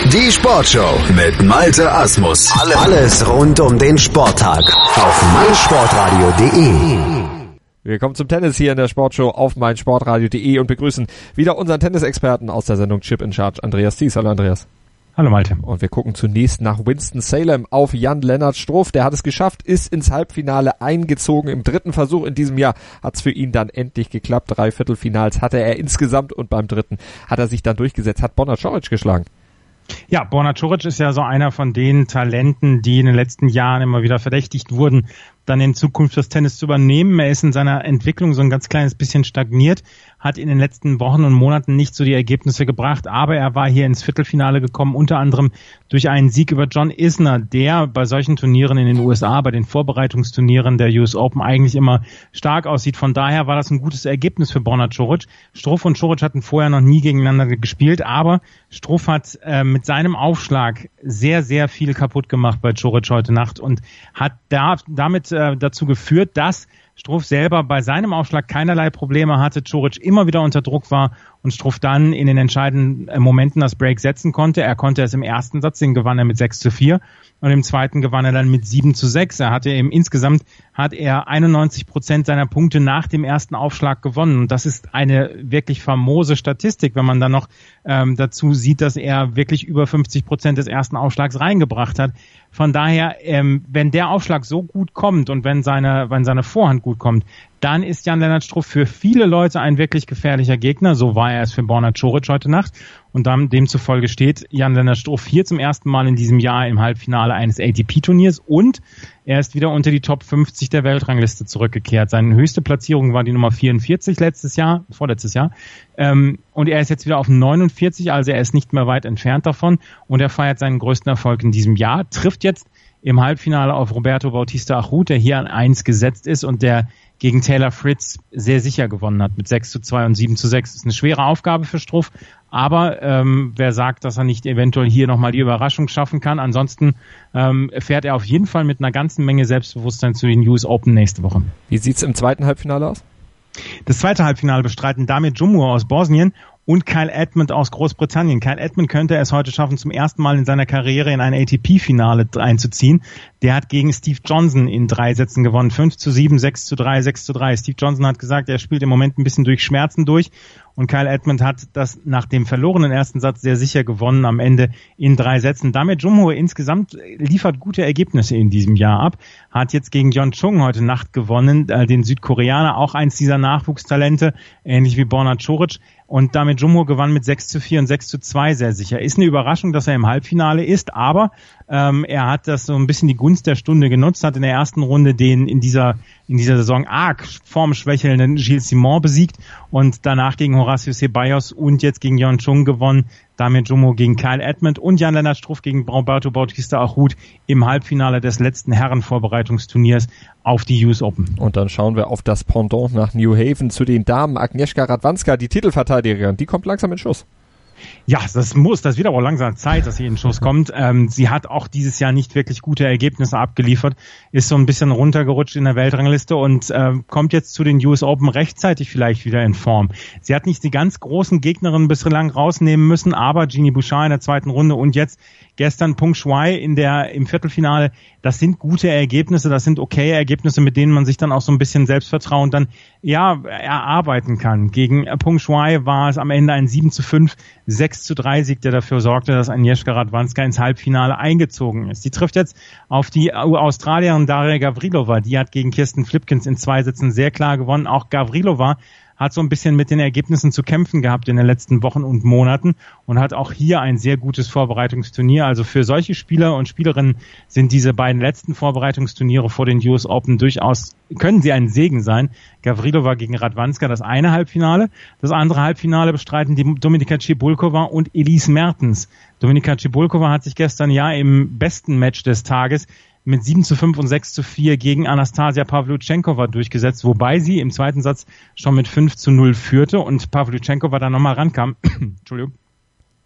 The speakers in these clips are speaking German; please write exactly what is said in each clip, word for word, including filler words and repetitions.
Die Sportshow mit Malte Asmus. Alles rund um den Sporttag auf meinsportradio punkt de. Wir kommen zum Tennis hier in der Sportshow auf meinsportradio punkt de und begrüßen wieder unseren Tennisexperten aus der Sendung Chip in Charge, Andreas Thies. Hallo Andreas. Hallo Malte. Und wir gucken zunächst nach Winston-Salem auf Jan-Lennart Struff. Der hat es geschafft, ist ins Halbfinale eingezogen. Im dritten Versuch in diesem Jahr hat es für ihn dann endlich geklappt. Drei Viertelfinals hatte er insgesamt und beim dritten hat er sich dann durchgesetzt, hat Borna Coric geschlagen. Ja, Borna Coric ist ja so einer von den Talenten, die in den letzten Jahren immer wieder verdächtigt wurden, dann in Zukunft das Tennis zu übernehmen. Er ist in seiner Entwicklung so ein ganz kleines bisschen stagniert, hat in den letzten Wochen und Monaten nicht so die Ergebnisse gebracht, aber er war hier ins Viertelfinale gekommen, unter anderem durch einen Sieg über John Isner, der bei solchen Turnieren in den U S A, bei den Vorbereitungsturnieren der U S Open eigentlich immer stark aussieht. Von daher war das ein gutes Ergebnis für Borna Coric. Struff und Coric hatten vorher noch nie gegeneinander gespielt, aber Struff hat äh, mit seinem Aufschlag sehr, sehr viel kaputt gemacht bei Coric heute Nacht und hat da, damit äh, dazu geführt, dass Struff selber bei seinem Aufschlag keinerlei Probleme hatte, Coric immer wieder unter Druck war und Struff dann in den entscheidenden Momenten das Break setzen konnte. Er konnte es im ersten Satz, den gewann er mit sechs zu vier und im zweiten gewann er dann mit sieben zu sechs. Er hatte eben insgesamt hat er einundneunzig Prozent seiner Punkte nach dem ersten Aufschlag gewonnen. Und das ist eine wirklich famose Statistik, wenn man dann noch ähm, dazu sieht, dass er wirklich über fünfzig Prozent des ersten Aufschlags reingebracht hat. Von daher, ähm, wenn der Aufschlag so gut kommt und wenn seine, wenn seine Vorhand gut kommt, dann ist Jan-Lennart Struff für viele Leute ein wirklich gefährlicher Gegner. So war er es für Borna Coric heute Nacht. Und dann demzufolge steht Jan-Lennart Struff hier zum ersten Mal in diesem Jahr im Halbfinale eines A T P-Turniers und er ist wieder unter die Top fünfzig der Weltrangliste zurückgekehrt. Seine höchste Platzierung war die Nummer vierundvierzig letztes Jahr, vorletztes Jahr. Ähm, und er ist jetzt wieder auf neunundvierzig, also er ist nicht mehr weit entfernt davon. Und er feiert seinen größten Erfolg in diesem Jahr, trifft jetzt im Halbfinale auf Roberto Bautista Agut, der hier an eins gesetzt ist und der gegen Taylor Fritz sehr sicher gewonnen hat mit sechs zu zwei und sieben zu sechs. Das ist eine schwere Aufgabe für Struff, aber ähm, wer sagt, dass er nicht eventuell hier nochmal die Überraschung schaffen kann? Ansonsten ähm, fährt er auf jeden Fall mit einer ganzen Menge Selbstbewusstsein zu den U S Open nächste Woche. Wie sieht's im zweiten Halbfinale aus? Das zweite Halbfinale bestreiten Damir Džumhur aus Bosnien und Kyle Edmund aus Großbritannien. Kyle Edmund könnte es heute schaffen, zum ersten Mal in seiner Karriere in ein A T P-Finale einzuziehen. Der hat gegen Steve Johnson in drei Sätzen gewonnen. fünf zu sieben, sechs zu drei, sechs zu drei. Steve Johnson hat gesagt, er spielt im Moment ein bisschen durch Schmerzen durch. Und Kyle Edmund hat das nach dem verlorenen ersten Satz sehr sicher gewonnen, am Ende in drei Sätzen. Damir Džumhur insgesamt liefert gute Ergebnisse in diesem Jahr ab. Hat jetzt gegen Yeon Chung heute Nacht gewonnen, äh, den Südkoreaner, auch eins dieser Nachwuchstalente, ähnlich wie Borna Coric. Und damit Džumhur gewann mit sechs zu vier und sechs zu zwei sehr sicher. Ist eine Überraschung, dass er im Halbfinale ist, aber ähm, er hat das so ein bisschen die Gunst der Stunde genutzt, hat in der ersten Runde den in dieser in dieser Saison arg formschwächelnden Gilles Simon besiegt und danach gegen Horacio Ceballos und jetzt gegen Yeon Chung gewonnen. Damir Džumhur gegen Kyle Edmund und Jan-Lennart Struff gegen Roberto Bautista Agut im Halbfinale des letzten Herrenvorbereitungsturniers auf die U S Open. Und dann schauen wir auf das Pendant nach New Haven zu den Damen. Agnieszka Radwanska, die Titelverteidigerin, die kommt langsam in Schuss. Ja, das muss, das wird aber langsam Zeit, dass sie in Schuss kommt. Ähm, sie hat auch dieses Jahr nicht wirklich gute Ergebnisse abgeliefert, ist so ein bisschen runtergerutscht in der Weltrangliste und äh, kommt jetzt zu den U S Open rechtzeitig vielleicht wieder in Form. Sie hat nicht die ganz großen Gegnerinnen bislang rausnehmen müssen, aber Genie Bouchard in der zweiten Runde und jetzt gestern Peng Shuai in der im Viertelfinale, das sind gute Ergebnisse, das sind okaye Ergebnisse, mit denen man sich dann auch so ein bisschen Selbstvertrauen dann ja erarbeiten kann. Gegen Peng Shuai war es am Ende ein sieben zu fünf, sechs zu drei Sieg, der dafür sorgte, dass Agnieszka Radwanska ins Halbfinale eingezogen ist. Die trifft jetzt auf die Australierin Daria Gavrilova, die hat gegen Kirsten Flipkens in zwei Sätzen sehr klar gewonnen. Auch Gavrilova hat so ein bisschen mit den Ergebnissen zu kämpfen gehabt in den letzten Wochen und Monaten und hat auch hier ein sehr gutes Vorbereitungsturnier. Also für solche Spieler und Spielerinnen sind diese beiden letzten Vorbereitungsturniere vor den U S Open durchaus, können sie ein Segen sein. Gavrilova gegen Radwanska, das eine Halbfinale. Das andere Halbfinale bestreiten die Dominika Cibulkova und Elise Mertens. Dominika Cibulkova hat sich gestern ja im besten Match des Tages mit sieben zu fünf und sechs zu vier gegen Anastasia Pawlutschenkova durchgesetzt, wobei sie im zweiten Satz schon mit fünf zu null führte und Pawlutschenkova dann nochmal rankam. Entschuldigung.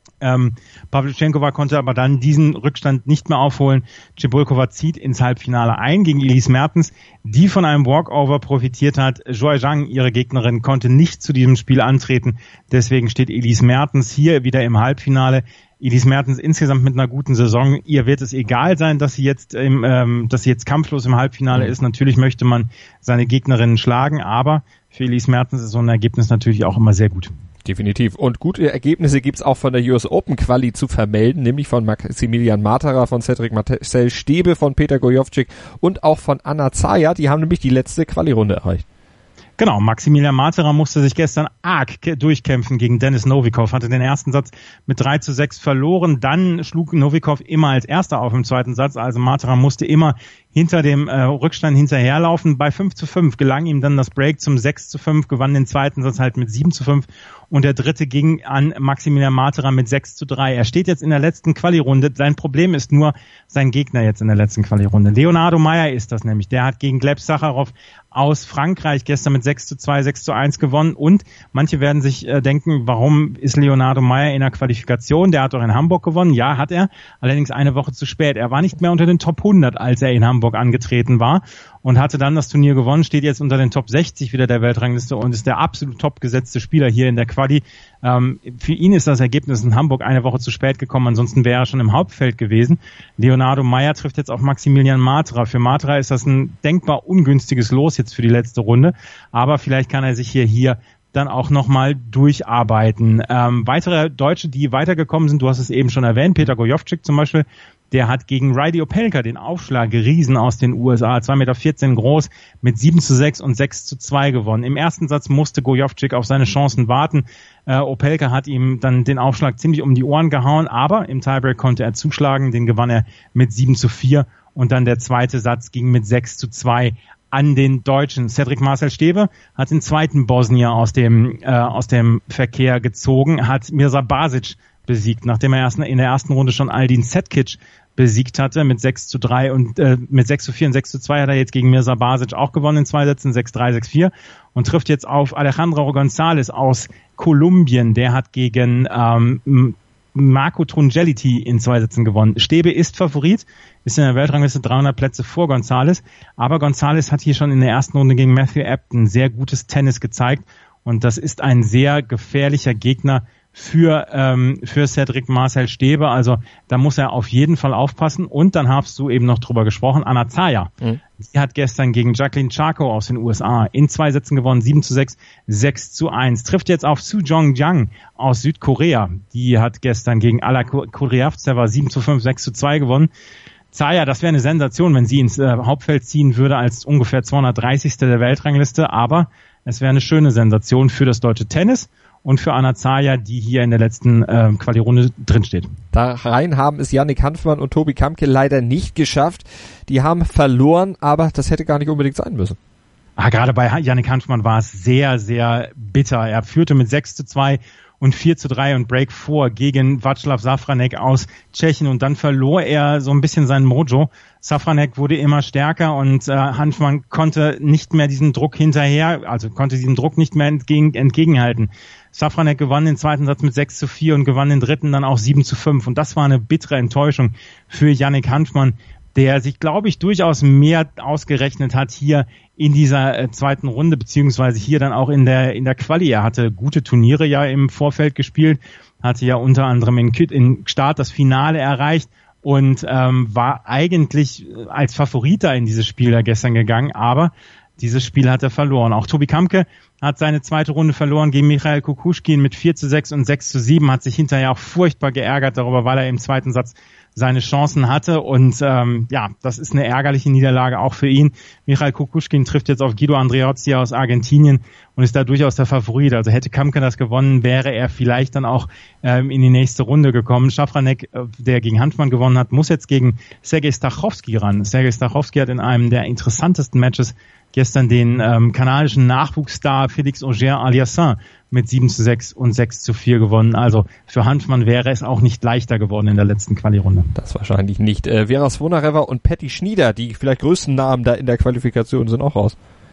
Ähm, Pavlyuchenkova konnte aber dann diesen Rückstand nicht mehr aufholen. Cebulkova zieht ins Halbfinale ein gegen Elise Mertens, die von einem Walkover profitiert hat. Zhuai Zhang, ihre Gegnerin, konnte nicht zu diesem Spiel antreten. Deswegen steht Elise Mertens hier wieder im Halbfinale. Elise Mertens insgesamt mit einer guten Saison. Ihr wird es egal sein, dass sie jetzt im, ähm, dass sie jetzt kampflos im Halbfinale ist. Natürlich möchte man seine Gegnerinnen schlagen, aber für Elise Mertens ist so ein Ergebnis natürlich auch immer sehr gut. Definitiv. Und gute Ergebnisse gibt's auch von der U S Open Quali zu vermelden, nämlich von Maximilian Matera, von Cedric Marcel Stebe, von Peter Gojowczyk und auch von Anna Zaja. Die haben nämlich die letzte Quali-Runde erreicht. Genau, Maximilian Matera musste sich gestern arg durchkämpfen gegen Denis Novikov, hatte den ersten Satz mit drei zu sechs verloren, dann schlug Novikov immer als Erster auf im zweiten Satz, also Matera musste immer hinter dem äh, Rückstand hinterherlaufen. Bei fünf zu fünf gelang ihm dann das Break zum sechs zu fünf, gewann den zweiten Satz halt mit sieben zu fünf und der dritte ging an Maximilian Matera mit sechs zu drei. Er steht jetzt in der letzten Quali-Runde. Sein Problem ist nur sein Gegner jetzt in der letzten Quali-Runde. Leonardo Meyer ist das nämlich. Der hat gegen Gleb Sacharow aus Frankreich gestern mit sechs zu zwei, sechs zu eins gewonnen und manche werden sich äh, denken, warum ist Leonardo Meyer in der Qualifikation? Der hat doch in Hamburg gewonnen. Ja, hat er. Allerdings eine Woche zu spät. Er war nicht mehr unter den Top hundert, als er in Hamburg angetreten war und hatte dann das Turnier gewonnen, steht jetzt unter den Top sechzig wieder der Weltrangliste und ist der absolut top gesetzte Spieler hier in der Quali. Ähm, für ihn ist das Ergebnis in Hamburg eine Woche zu spät gekommen, ansonsten wäre er schon im Hauptfeld gewesen. Leonardo Meyer trifft jetzt auf Maximilian Matera. Für Matera ist das ein denkbar ungünstiges Los jetzt für die letzte Runde, aber vielleicht kann er sich hier hier dann auch nochmal durcharbeiten. Ähm, weitere Deutsche, die weitergekommen sind, du hast es eben schon erwähnt, Peter Gojowczyk zum Beispiel, der hat gegen Ryder Opelka den Aufschlag geriesen aus den U S A, zwei Meter vierzehn groß, mit sieben zu sechs und sechs zu zwei gewonnen. Im ersten Satz musste Gojowczyk auf seine Chancen warten. Äh, Opelka hat ihm dann den Aufschlag ziemlich um die Ohren gehauen, aber im Tiebreak konnte er zuschlagen, den gewann er mit sieben zu vier und dann der zweite Satz ging mit sechs zu zwei an den Deutschen. Cedric Marcel Stebe hat den zweiten Bosnier aus dem, äh, aus dem Verkehr gezogen, hat Mirza Basic besiegt, nachdem er erst in der ersten Runde schon Aldin Setkic besiegt hatte mit sechs zu drei und äh, mit sechs zu vier und sechs zu zwei hat er jetzt gegen Mirza Basic auch gewonnen in zwei Sätzen, sechs drei, sechs vier und trifft jetzt auf Alejandro González aus Kolumbien. Der hat gegen ähm, Marco Trungelliti in zwei Sätzen gewonnen. Stebe ist Favorit, ist in der Weltrangliste dreihundert Plätze vor González, aber González hat hier schon in der ersten Runde gegen Matthew Ebden sehr gutes Tennis gezeigt und das ist ein sehr gefährlicher Gegner für ähm, für Cedric Marcel Stebe, also da muss er auf jeden Fall aufpassen und dann hast du eben noch drüber gesprochen, Anna Zaja, mhm. die hat gestern gegen Jacqueline Charco aus den U S A in zwei Sätzen gewonnen, sieben zu sechs, sechs zu eins, trifft jetzt auf Su Jong-Jang aus Südkorea, die hat gestern gegen Alla Kuryavtseva sieben zu fünf, sechs zu zwei gewonnen. Zaja, das wäre eine Sensation, wenn sie ins äh, Hauptfeld ziehen würde als ungefähr zweihundertdreißigste der Weltrangliste, aber es wäre eine schöne Sensation für das deutsche Tennis und für Anna Zaja, die hier in der letzten äh, Quali-Runde drinsteht. Da rein haben es Yannick Hanfmann und Tobi Kampke leider nicht geschafft. Die haben verloren, aber das hätte gar nicht unbedingt sein müssen. Ah, gerade bei Yannick Hanfmann war es sehr, sehr bitter. Er führte mit sechs zu zwei und vier zu drei und Break vier gegen Václav Safranek aus Tschechien und dann verlor er so ein bisschen sein Mojo. Safranek wurde immer stärker und äh, Hanfmann konnte nicht mehr diesen Druck hinterher, also konnte diesem Druck nicht mehr entgegen, entgegenhalten. Safranek gewann den zweiten Satz mit sechs zu vier und gewann den dritten dann auch sieben zu fünf und das war eine bittere Enttäuschung für Yannick Hanfmann, der sich, glaube ich, durchaus mehr ausgerechnet hat hier in dieser äh, zweiten Runde, beziehungsweise hier dann auch in der in der Quali. Er hatte gute Turniere ja im Vorfeld gespielt, hatte ja unter anderem in, in Start das Finale erreicht und ähm, war eigentlich als Favorit da in dieses Spiel da gestern gegangen, aber dieses Spiel hat er verloren. Auch Tobi Kampke hat seine zweite Runde verloren gegen Michail Kukushkin mit vier zu sechs und sechs zu sieben, hat sich hinterher auch furchtbar geärgert darüber, weil er im zweiten Satz seine Chancen hatte und ähm, ja, das ist eine ärgerliche Niederlage auch für ihn. Michail Kukushkin trifft jetzt auf Guido Andreozzi aus Argentinien und ist da durchaus der Favorit. Also hätte Kampke das gewonnen, wäre er vielleicht dann auch ähm, in die nächste Runde gekommen. Safranek, äh, der gegen Hanfmann gewonnen hat, muss jetzt gegen Sergej Stachowski ran. Sergej Stachowski hat in einem der interessantesten Matches gestern den ähm, kanadischen Nachwuchsstar Félix Auger-Aliassime mit sieben zu sechs und sechs zu vier gewonnen. Also für Hanfmann wäre es auch nicht leichter geworden in der letzten Quali-Runde. Das wahrscheinlich nicht. Äh, Vera Zvonareva und Patty Schnieder, die vielleicht größten Namen da in der Qualifikation, sind auch raus.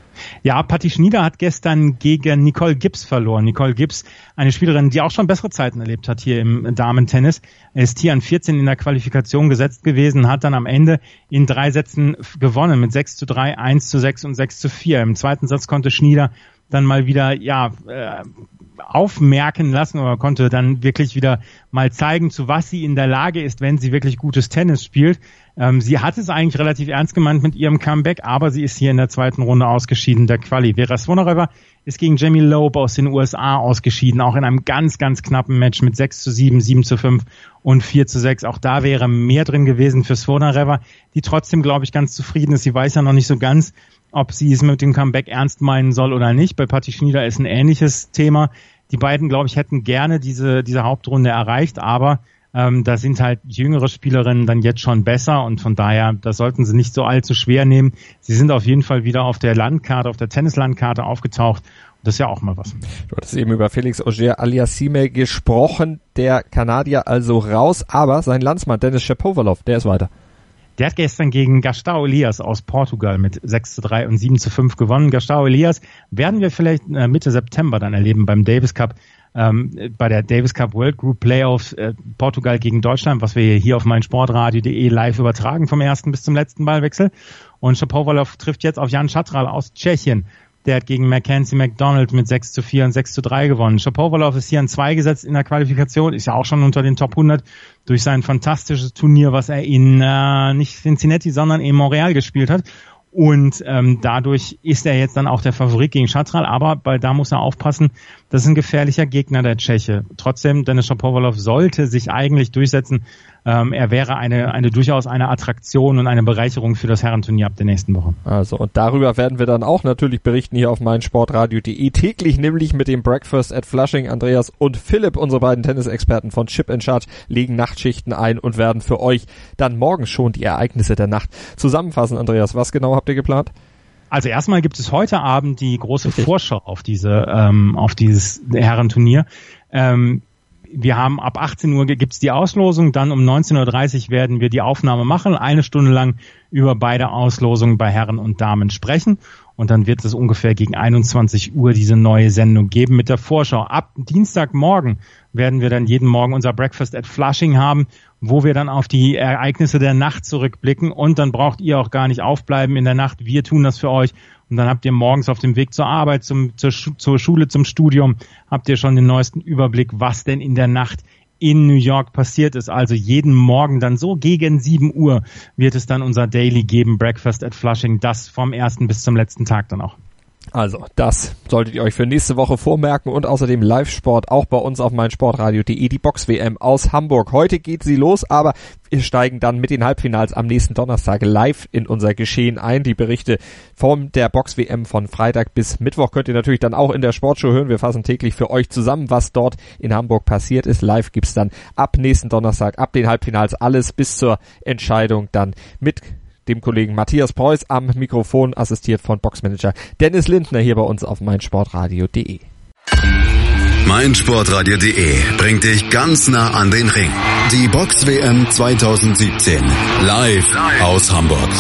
Ja, Patti Schnieder hat gestern gegen Nicole Gibbs verloren. Nicole Gibbs, eine Spielerin, die auch schon bessere Zeiten erlebt hat hier im Damentennis, ist hier an vierzehn in der Qualifikation gesetzt gewesen, hat dann am Ende in drei Sätzen gewonnen mit sechs zu drei, eins zu sechs und sechs zu vier. Im zweiten Satz konnte Schnieder dann mal wieder, ja, äh, aufmerken lassen oder konnte dann wirklich wieder mal zeigen, zu was sie in der Lage ist, wenn sie wirklich gutes Tennis spielt. Ähm, sie hat es eigentlich relativ ernst gemeint mit ihrem Comeback, aber sie ist hier in der zweiten Runde ausgeschieden, der Quali. Vera Svonareva ist gegen Jamie Loeb aus den U S A ausgeschieden, auch in einem ganz, ganz knappen Match mit sechs zu sieben, sieben zu fünf und vier zu sechs. Auch da wäre mehr drin gewesen für Svonareva, die trotzdem, glaube ich, ganz zufrieden ist. Sie weiß ja noch nicht so ganz, ob sie es mit dem Comeback ernst meinen soll oder nicht. Bei Patti Schnieder ist ein ähnliches Thema. Die beiden, glaube ich, hätten gerne diese diese Hauptrunde erreicht, aber ähm, da sind halt jüngere Spielerinnen dann jetzt schon besser und von daher, das sollten sie nicht so allzu schwer nehmen. Sie sind auf jeden Fall wieder auf der Landkarte, auf der Tennislandkarte aufgetaucht. Das ist ja auch mal was. Du hattest eben über Felix Auger-Aliassime gesprochen, der Kanadier also raus, aber sein Landsmann Denis Shapovalov, der ist weiter. Der hat gestern gegen Gastão Elias aus Portugal mit sechs zu drei und sieben zu fünf gewonnen. Gastão Elias werden wir vielleicht Mitte September dann erleben beim Davis Cup, ähm, bei der Davis Cup World Group Playoffs äh, Portugal gegen Deutschland, was wir hier auf meinsportradio punkt de live übertragen vom ersten bis zum letzten Ballwechsel. Und Shapovalov trifft jetzt auf Jan Schatral aus Tschechien. Der hat gegen Mackenzie McDonald mit sechs zu vier und sechs zu drei gewonnen. Shapovalov ist hier an zwei gesetzt in der Qualifikation, ist ja auch schon unter den Top hundert durch sein fantastisches Turnier, was er in, äh, nicht Cincinnati, sondern in Montreal gespielt hat. Und ähm, dadurch ist er jetzt dann auch der Favorit gegen Schatral, aber bei, da muss er aufpassen, das ist ein gefährlicher Gegner, der Tscheche. Trotzdem, Denis Shapovalov sollte sich eigentlich durchsetzen. Ähm, er wäre eine eine durchaus eine Attraktion und eine Bereicherung für das Herrenturnier ab der nächsten Woche. Also, und darüber werden wir dann auch natürlich berichten hier auf meinsportradio punkt de, täglich nämlich mit dem Breakfast at Flushing. Andreas und Philipp, unsere beiden Tennisexperten von Chip in Charge, legen Nachtschichten ein und werden für euch dann morgen schon die Ereignisse der Nacht zusammenfassen. Andreas, was genau habt ihr geplant? Also erstmal gibt es heute Abend die große Vorschau auf diese ähm, auf dieses Herrenturnier. Ähm, wir haben ab achtzehn Uhr gibt's die Auslosung, dann um neunzehn Uhr dreißig werden wir die Aufnahme machen, eine Stunde lang über beide Auslosungen bei Herren und Damen sprechen und dann wird es ungefähr gegen einundzwanzig Uhr diese neue Sendung geben mit der Vorschau. Ab Dienstagmorgen werden wir dann jeden Morgen unser Breakfast at Flushing haben, wo wir dann auf die Ereignisse der Nacht zurückblicken und dann braucht ihr auch gar nicht aufbleiben in der Nacht. Wir tun das für euch und dann habt ihr morgens auf dem Weg zur Arbeit, zum, zur, zur Schule, zum Studium, habt ihr schon den neuesten Überblick, was denn in der Nacht in New York passiert ist. Also jeden Morgen dann so gegen sieben Uhr wird es dann unser Daily geben, Breakfast at Flushing, das vom ersten bis zum letzten Tag dann auch. Also, das solltet ihr euch für nächste Woche vormerken und außerdem Live-Sport auch bei uns auf meinsportradio punkt de, die Box-W M aus Hamburg. Heute geht sie los, aber wir steigen dann mit den Halbfinals am nächsten Donnerstag live in unser Geschehen ein. Die Berichte von der Box-W M von Freitag bis Mittwoch könnt ihr natürlich dann auch in der Sportshow hören. Wir fassen täglich für euch zusammen, was dort in Hamburg passiert ist. Live gibt's dann ab nächsten Donnerstag, ab den Halbfinals alles bis zur Entscheidung dann mit dem Kollegen Matthias Preuß am Mikrofon, assistiert von Boxmanager Dennis Lindner hier bei uns auf meinsportradio punkt de. meinsportradio punkt de bringt dich ganz nah an den Ring. Die Box-W M zwanzig siebzehn. Live aus Hamburg.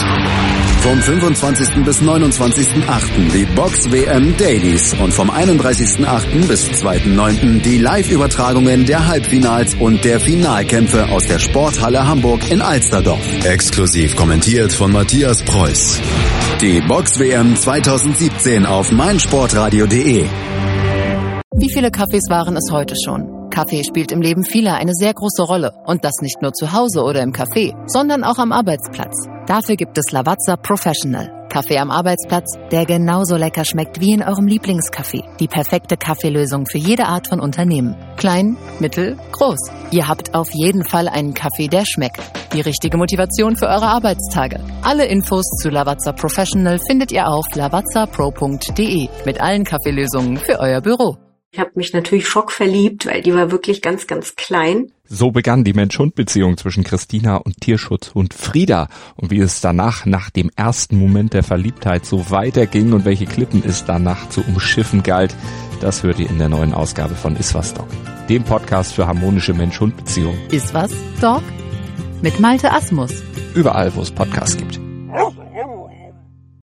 Vom fünfundzwanzigsten bis neunundzwanzigsten achten die Box-W M Dailies und vom einunddreißigsten achten bis zweiten neunten die Live-Übertragungen der Halbfinals und der Finalkämpfe aus der Sporthalle Hamburg in Alsterdorf. Exklusiv kommentiert von Matthias Preuß. Die Box-W M zwanzig siebzehn auf meinsportradio punkt de. Wie viele Kaffees waren es heute schon? Kaffee spielt im Leben vieler eine sehr große Rolle. Und das nicht nur zu Hause oder im Café, sondern auch am Arbeitsplatz. Dafür gibt es Lavazza Professional. Kaffee am Arbeitsplatz, der genauso lecker schmeckt wie in eurem Lieblingscafé. Die perfekte Kaffeelösung für jede Art von Unternehmen. Klein, mittel, groß. Ihr habt auf jeden Fall einen Kaffee, der schmeckt. Die richtige Motivation für eure Arbeitstage. Alle Infos zu Lavazza Professional findet ihr auf lavazza pro punkt de mit allen Kaffeelösungen für euer Büro. Ich habe mich natürlich schockverliebt, weil die war wirklich ganz, ganz klein. So begann die Mensch-Hund-Beziehung zwischen Christina und Tierschutzhund Frieda. Und wie es danach, nach dem ersten Moment der Verliebtheit, so weiterging und welche Klippen es danach zu umschiffen galt, das hört ihr in der neuen Ausgabe von Iswas Dog, dem Podcast für harmonische Mensch-Hund-Beziehungen. Iswas Dog? Mit Malte Asmus. Überall, wo es Podcasts gibt.